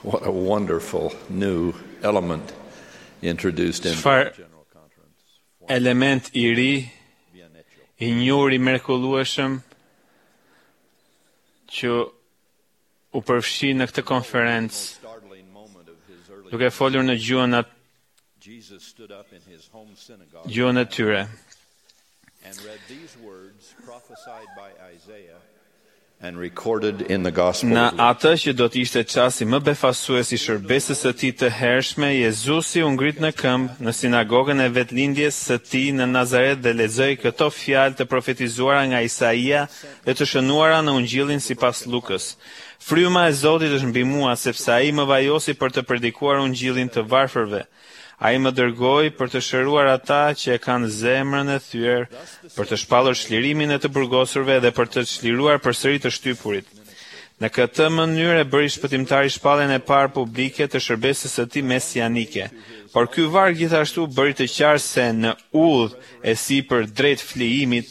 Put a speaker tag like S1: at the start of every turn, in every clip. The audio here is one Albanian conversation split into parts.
S1: What a wonderful new element introduced in the
S2: Çfarë
S1: General Conference.
S2: element I ri, I njohur, I mrekullueshëm që u përfshi në këtë konferencë,
S1: Startling moment of his early
S2: duke folur në
S1: Jesus stood up in his home synagogue
S2: gjuhën e tyre.
S1: and read these words prophesied by Isaiah and recorded in the Gospel
S2: Në
S1: of Luke.
S2: atë që do të ishte çasti më befasues I shërbesës së tij të hershme, Jezusi u ngrit në këmbë në sinagogën e vetlindjes së tij në Nazaret dhe lexoi këto fjalë të profetizuara nga Isaia dhe të shënuara në Ungjillin sipas Lukës. Fryma e Zotit është mbi mua, sepse ai më vajosi për të predikuar Ungjillin të varfërve. Ai më dërgoi për të shëruar ata që e kanë zemrën e thyer, për të shpallur çlirimin e të burgosurve dhe për të çliruar përsëri të shtypurit. Në këtë mënyrë e bëri shpëtimtari shpalljen e parë publike të shërbesës së tij mesianike. Por ky varg gjithashtu bëri të qartë se në udhë e sipër drejt flijimit,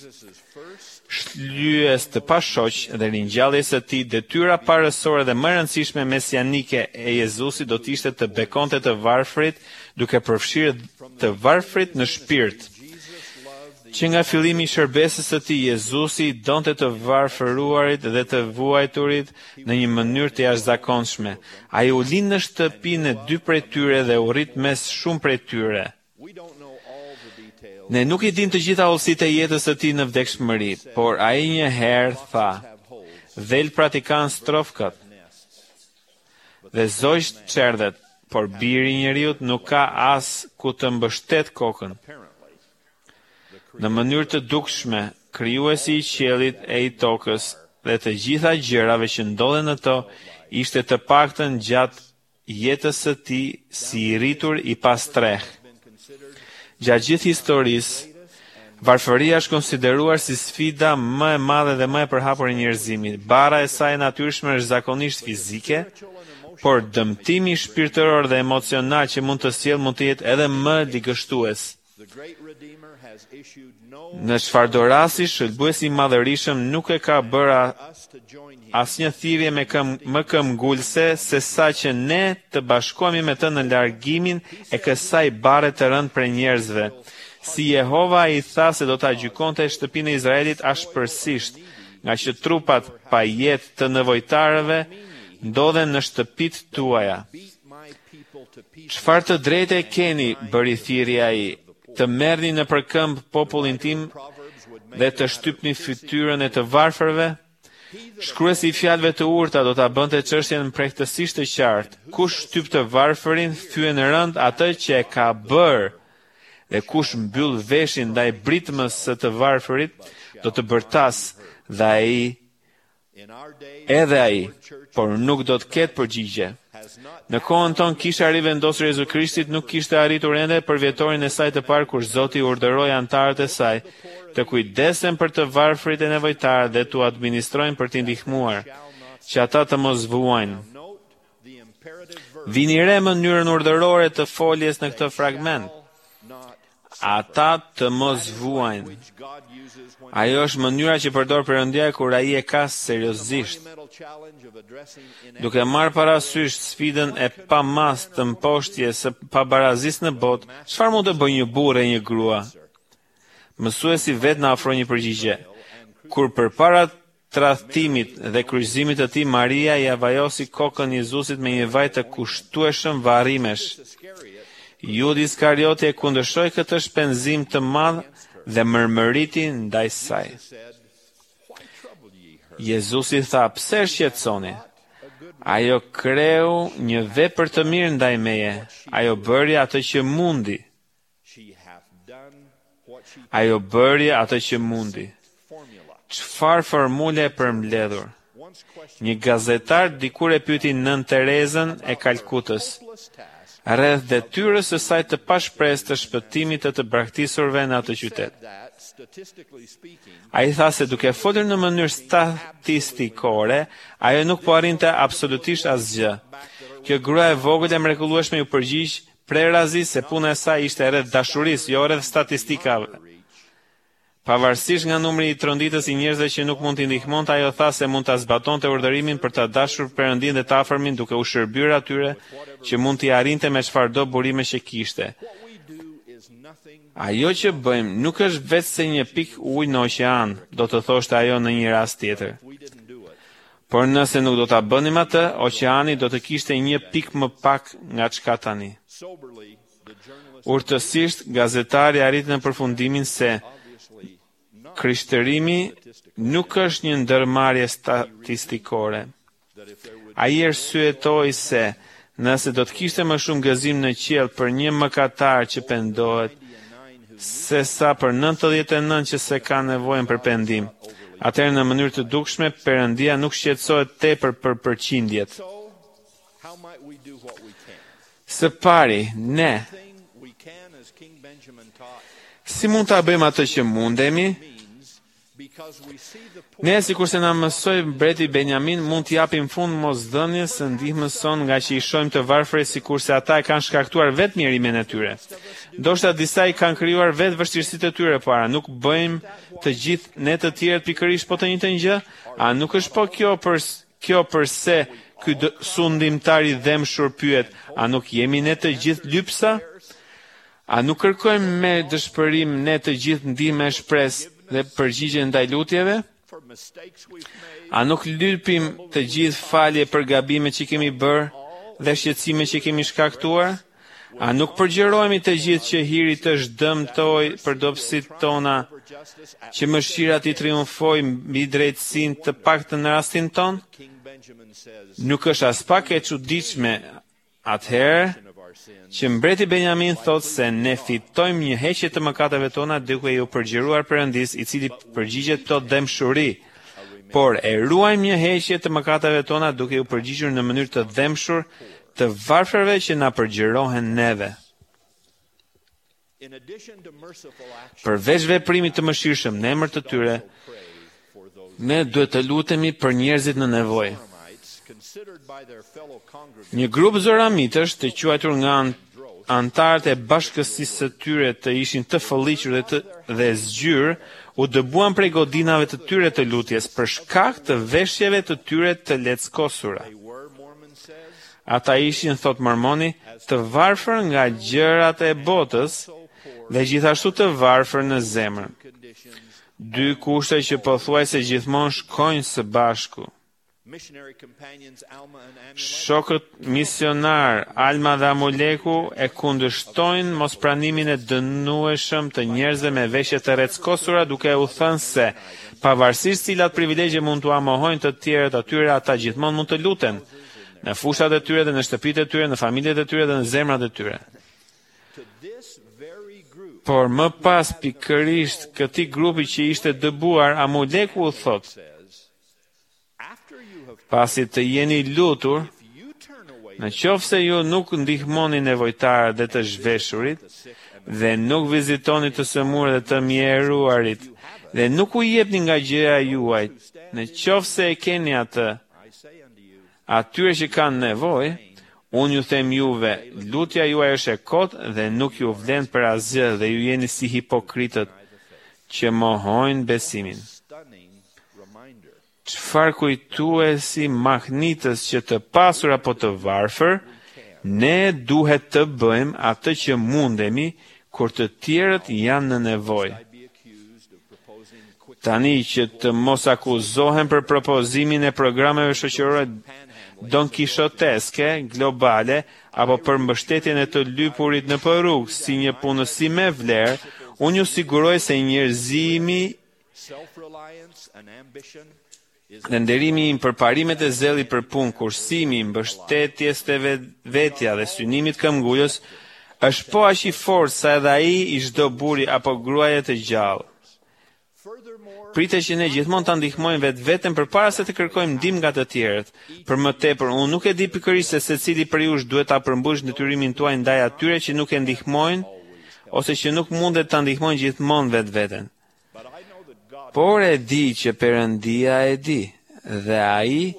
S2: shlyes të pashoq dhe ringjalljes së tij, detyra parësore dhe më e rëndësishme mesianike e Jezusit do të ishte të bekonte të varfrit, duke përfshirë të varfrit në shpirt. Që nga fillimi I shërbesës së tij, Jezusi donte të varfëruarit dhe të vuajturit në një mënyrë të jashtëzakonshme. Ai u lind në shtëpinë e dy prej tyre dhe u rrit mes shumë prej tyre.
S1: We don't know all the details
S2: Ne nuk I dim të gjitha hollësitë e jetës së tij në vdekshmëri, por ai një herë tha: "Del pratikan strofkat dhe zojsh çerdhet, por biri I njeriut nuk ka as ku të mbështet kokën." Në mënyrë të dukshme, krijuesi I qiellit e I tokës dhe të gjitha gjërave që ndodhen në to ishte të paktën gjatë jetës së tij si I rritur I pastreh. Gjatë gjithë historisë, varfëria është konsideruar si sfida më e madhe dhe më e përhapur e njerëzimit. Barra e saj e natyrshme është zakonisht fizike, por dëmtimi shpirtëror dhe emocional që mund të sjellë mund të jetë edhe më ligështues.
S1: the great Redeemer has issued no
S2: Në çfarëdo rasti, shëlbuesi I madhërisëm nuk e ka bërë
S1: us to join him
S2: asnjë thirrje më këmbgulse se sa që ne të bashkohemi me të në largimin e kësaj barre të rënd për njerëzve. Si Jehova I tha se do ta gjykonte shtëpinë e Izraelit ashpërsisht, nga që trupat pa jetë të nevojtarëve ndodhen në shtëpitë tuaja.
S1: beat my people to pieces.
S2: Çfarë të drejtë e keni, bëri thirrja ai, të merrni në përkëmb popullin tim
S1: Proverbs would make
S2: dhe të shtypni fytyrën e të varfërve? Shkruesi I fjalëve të urta do ta bënte çështjen pregtësisht të qartë. Kush shtyp të varfërin, thyen rënd atë që e ka bërë, dhe kush mbyll veshin ndaj britmës së të varfërit, do të bërtas dhe ai,
S1: In our day,
S2: edhe ai, por nuk do të ketë përgjigje.
S1: has not
S2: Në kohën tonë, kisha rivendosur Jezu Krishtit nuk kishte arritur ende për vjetorin e saj të parë kur Zoti urdhëroi antarët e saj të kujdesen për të varfrit e nevojtarë dhe t'u administrojnë për t'i ndihmuar, që ata të mos vuajnë.
S1: note the imperative verb
S2: Vini re mënyrën urdhërore të foljes në këtë fragment.
S1: not
S2: Ata të mos vuajnë.
S1: which God uses when
S2: Ajo është mënyra që përdor Perëndia kur ai e ka seriozisht.
S1: monumental challenge of addressing
S2: Duke marrë parasysh sfidën e pamas të mposhtjes së pabarazisë në botë, çfarë mund të bëjë një burrë e një grua? Mësuesi vetë na ofron një përgjigje. Kur përpara tradhtimit dhe kryqëzimit të tij, Maria I avajosi kokën Jezusit me një vaj të kushtueshëm varrimesh.
S1: Iscariot
S2: Judi Iskarioti e kundërshtoi këtë shpenzim të madh dhe mërmëriti ndaj saj.
S1: said, "Why trouble ye her?
S2: Jezusi tha: "Pse shqetësoni? Ajo kreu një vepër të mirë ndaj meje. Ajo bëri atë që mundi.
S1: She hath done what she
S2: Ajo bëri atë që mundi."
S1: formula."
S2: Çfarë formule e përmbledhur?
S1: Once question
S2: Një gazetar dikur e pyeti Nën Terezën e Kalkutës
S1: hopeless task
S2: rreth detyrës së saj të pashpresë të shpëtimit të braktisurve në atë qytet.
S1: that statistically speaking
S2: Ai tha se duke folur në mënyrë statistikore, ajo nuk po arrinte absolutisht asgjë. Kjo grua e vogël e mrekullueshme ju përgjigj prerazi se puna e saj ishte rreth dashurisë, jo rreth statistikave. Pavarësisht nga numri i tronditës i njerëzve që nuk mund t'i ndihmonte, ajo tha se mund ta zbatonte urdhërimin për ta dashur Perëndin dhe të afërmin duke u shërbyer atyre që mund t'i arrinte me çfarëdo burime që kishte. Ajo që bëjmë nuk është vetëm një pikë ujë në oqean, do të thoshte ajo në një rast tjetër. Por nëse nuk do ta bënim atë, oqeani do të kishte një pikë më pak nga çka tani. Urtësisht, gazetari arriti në përfundimin se krishtërimi nuk është një ndërmarrje statistikore. Ai arsyetoi se nëse do të kishte më shumë gëzim në qiell për një mëkatar që pendohet, se sa për 99 që se ka nevojën për pendim, atëherë në mënyrë të dukshme Perëndia nuk shqetësohet tepër për përqindjet. Së pari, ne si mund ta bëjmë atë që mundemi? Ne, sikurse na mësoi mbreti Benjamin, mund t'i japim fund mosdhënies së ndihmës son nga që i shohim të varfër sikurse ata e kanë shkaktuar vetë mjerimin e tyre. Ndoshta disa i kanë krijuar vetë vështirësitë e tyre, por nuk bëjmë të gjithë ne të tjerët pikërisht po të njëjtën gjë? A nuk është po kjo përse ky sundimtar i dëmshur pyet, a nuk jemi ne të gjithë lypsa? A nuk kërkojmë me dëshpërim ne të gjithë ndihmë e shpresë dhe përgjigje ndaj lutjeve? A nuk lypim të gjithë falje për gabimet që kemi bërë dhe shqetësimet që kemi shkaktuar? A nuk përgjërohemi të gjithë që hiri të shdëmtoj për dobësitë tona, që mëshira i triumfoj mbi drejtësinë të paktën në rastin ton? Nuk është as pak e çuditshme atëherë që mbreti Benjamin thot se ne fitojmë një heqje të mëkateve tona duke ju përgjëruar Perëndis, i cili përgjigjet plot dëmshuri, por e ruajmë një heqje të mëkateve tona duke ju përgjigjur në mënyrë të dëmshur të varfërve që na përgjërohen neve. Përveç veprimit të mëshirshëm në emër të tyre, ne duhet të lutemi për njerëzit në nevojë. Një grup zoramitësh të quajtur nga antarët e bashkësisë së tyre të ishin të fëlliqur dhe zgjyrë, u dëbuan prej godinave të tyre të lutjes për shkak të veshjeve të tyre të leckosura. Ata ishin, thot Mormoni, të varfër nga gjërat e botës dhe gjithashtu të varfër në zemër. Dy kushte që pothuajse gjithmonë shkojnë së bashku. Shokët misionar Alma dhe Amuleku e kundërshtojnë mospranimin e dënueshëm të njerëzve me veshje të reckosura, duke u thënë se pavarësisht cilat privilegje mund t'u amohojnë të tjerët atyre, ata gjithmonë mund të luten në fushat e tyre dhe në shtëpitë e tyre, në familjet e tyre dhe në zemrat e tyre. Por më pas pikërisht këtij grupi që ishte dëbuar, Amuleku u thotë: pasi të jeni lutur, në qoftë se ju nuk ndihmoni nevojtarët dhe të zhveshurit, dhe nuk vizitoni të sëmurë dhe të mjeruarit, dhe nuk u jepni nga gjëja juaj, në qoftë se e keni atë, atyre që kanë nevojë, unë ju them juve, lutja juaj është e kotë dhe nuk ju vlen për asgjë dhe ju jeni si hipokritët që mohojnë besimin. Çfarë kujtuesi mahnitës që të pasur apo të varfër, ne duhet të bëjmë atë që mundemi kur të tjerët janë në nevojë. Tani që të mos akuzohen për propozimin e programeve shoqërore donkishoteske, globale, apo për mbështetjen e të lypurit në rrugë si një punësi me vlerë, unë ju siguroj se njerëzimi dhe nderimi im për parimet e zellit për punë, kursimi, mbështetjes të vetja dhe synimit këmbgulës është po aq i fortë sa edhe ai i çdo burri apo gruaje të gjallë. Pritet që ne gjithmonë ta ndihmojmë vetveten përpara se të kërkojmë ndihmë nga të tjerët. Për më tepër, unë nuk e di pikërisht se secili prej jush duhet ta përmbushë detyrimin tuaj ndaj atyre që nuk e ndihmojnë ose që nuk mundet ta ndihmojnë gjithmonë vetveten. Por e di që Perëndia e di, dhe ai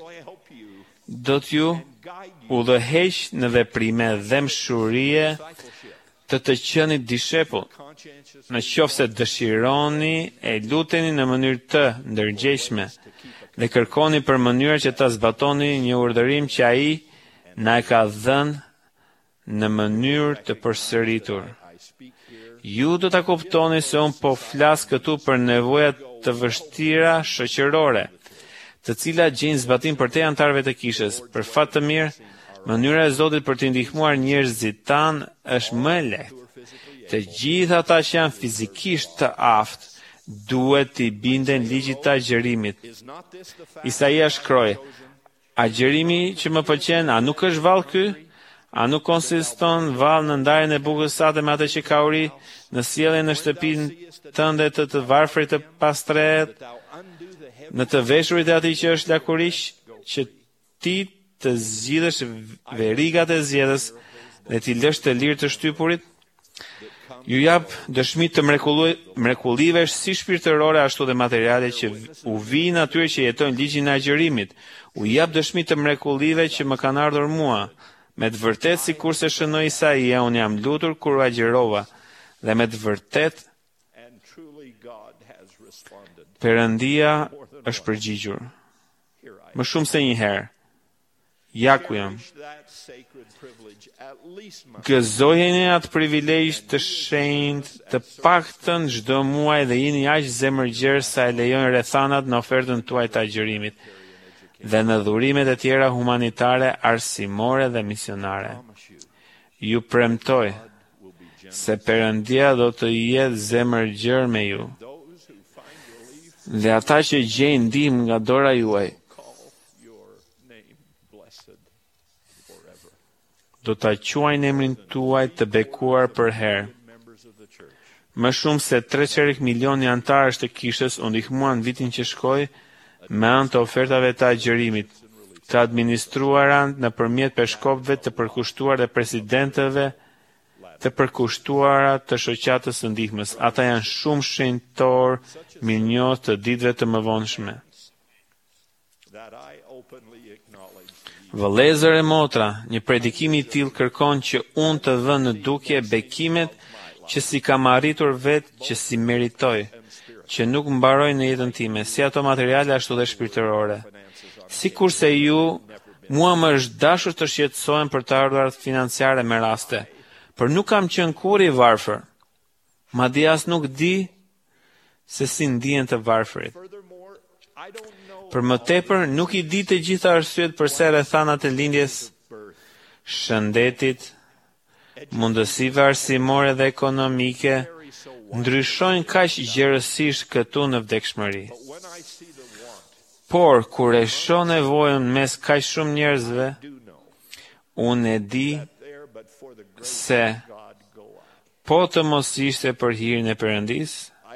S2: do t'ju udhëheq në veprime dëmshurie të qenit dishepull. Në qoftë se dëshironi e luteni në mënyrë të ndërgjegjshme dhe kërkoni për mënyra që ta zbatoni një urdhërim që ai na e ka dhënë në mënyrë të përsëritur. Ju do ta kuptoni se unë po flas këtu për nevojat të vështira shoqërore, të cilat gjejnë zbatim për te antarëve të kishës. Për fat të mirë, mënyra e Zotit për të ndihmuar njerëzit tan është më e lehtë. Të gjithë ata që janë fizikisht të aftë duhet t'i binden ligjit të agjërimit. Isaia shkroi: "Agjërimi që më pëlqen, a nuk është vallë ky? A nuk konsiston vallë në ndarjen e bukës sate me atë që ka uri, në sjelljen në shtëpinë tënde të varfrit të pastret, në të veshurit e atij që është lakuriq, që ti të zgjidhësh verigat e zgjedhës dhe t'i lësh të lirë të shtypurit? Ju jap dëshmi të mrekullive si shpirtërore ashtu dhe materiale që u vijnë atyre që jetojnë ligjin e agjërimit. U jap dëshmi të mrekullive që më kanë ardhur mua. Me të vërtet, sikurse shënoi Isaia, unë jam lutur kur u agjërova, dhe me të vërtet Perëndia është përgjigjur. Më shumë se një herë. Ja ku jam. Gëzojeni atë privilegj të shenjtë, të paktën çdo muaj dhe jini aq zemërgjerë sa e lejojnë rrethanat në ofertën tuaj të agjërimit dhe në dhurimet e tjera humanitare, arsimore dhe misionare. Ju premtoj se Perëndia do të jetë zemërgjerë me ju. Dhe ata që gjejnë ndihmë nga dora juaj do ta quajnë emrin tuaj të bekuar për herë. Më shumë se 3 milion antarësh të kishës u ndihmuan vitin që shkoi me anë të ofertave të agjërimit, të administruara nëpërmjet peshkopëve të përkushtuar dhe presidentëve të përkushtuara të shoqatës së ndihmës. Ata janë shumë shenjtor mirënjohës të ditëve të mëvonshme. Vëllezër e motra, një predikim i tillë kërkon që unë të vënë në dukje bekimet që si kam arritur vetë që si meritoj, që nuk mbaroj në jetën time, si ato materiale ashtu dhe shpirtërore. Sikurse ju, mua më është dashur të shqetësohem për të ardhurat financiare me raste, por nuk kam qenë kurrë i varfër. Madje as nuk di se si ndihen të varfërit. Për më tepër, nuk i di të gjitha arsyet përse rrethanat e lindjes, shëndetit, mundësive arsimore dhe ekonomike ndryshojnë kaq gjerësisht këtu në vdekshmëri. Por kur e shoh nevojën mes kaq shumë njerëzve, unë e di se po të mos ishte për hirin e Perëndisë,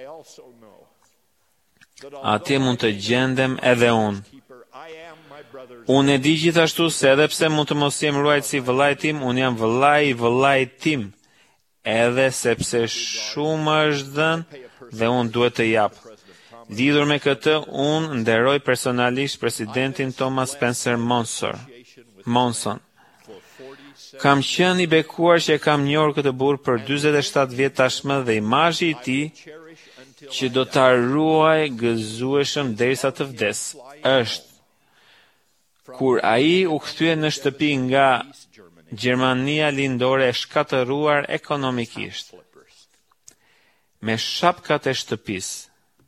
S2: atje mund të gjendem edhe unë. Unë e di gjithashtu se edhe pse mund të mos jem ruajt si vëllai tim, unë jam vëllai i vëllait tim, edhe sepse shumë është dhënë dhe unë duhet të jap. Lidhur me këtë, unë nderoj personalisht presidentin Thomas Spencer Monson. Kam qenë i bekuar që e kam njohur këtë burr për 47 vjet tashmë dhe imazhi i tij që do ta ruaj gëzueshëm derisa të vdes është kur ai u kthye në shtëpi nga Gjermania lindore e shkatëruar ekonomikisht, me shapkat e shtëpisë.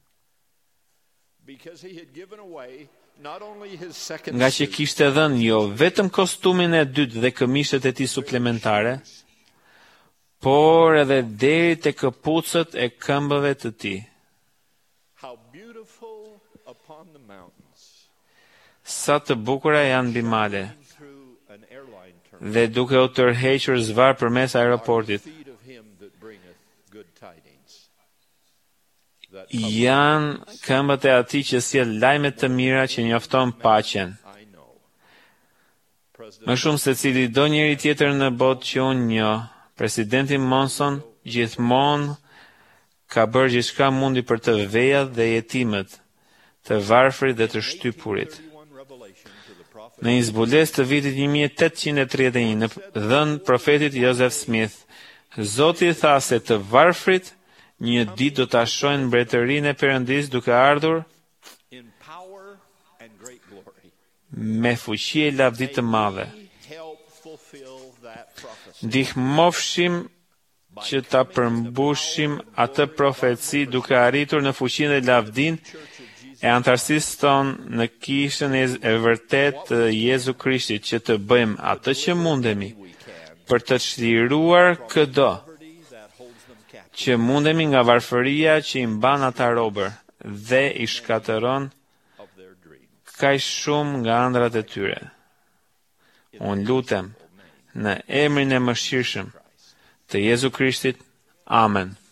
S2: Nga që kishte dhënë jo vetëm kostumin e dytë dhe këmishët e tij suplementare, por edhe deri te këpucët e këmbëve të tij. Sa të bukura janë mbi male, dhe duke u tërhequr zvar përmes aeroportit. Janë këmbët e atij që sjell lajme të mira që njofton paqen. Më shumë se cili do njeri tjetër në botë që unë njoh, presidenti Monson gjithmonë ka bërë gjithçka mundi për të vejat dhe jetimet, të varfrit dhe të shtypurit. Në një zbulesë të vitit 1831 në dhënë profetit Joseph Smith, Zoti tha se të varfrit një ditë do ta shohin mbretërinë e Perëndis duke ardhur
S1: in power and great glory.
S2: me fuqi e lavdi të madhe.
S1: Help fulfill that prophecy.
S2: Ndihmofshim që ta përmbushim atë profeci duke arritur në fuqinë dhe lavdin e antarësisë tonë në kishën e vërtet të Jezu Krishtit, që të bëjmë atë që mundemi për të çliruar këdo që mundemi nga varfëria që i mban ata robër dhe i shkatëron kaq shumë nga ëndrat e tyre. Unë lutem në emrin e mëshirshëm të Jezu Krishtit. Amen.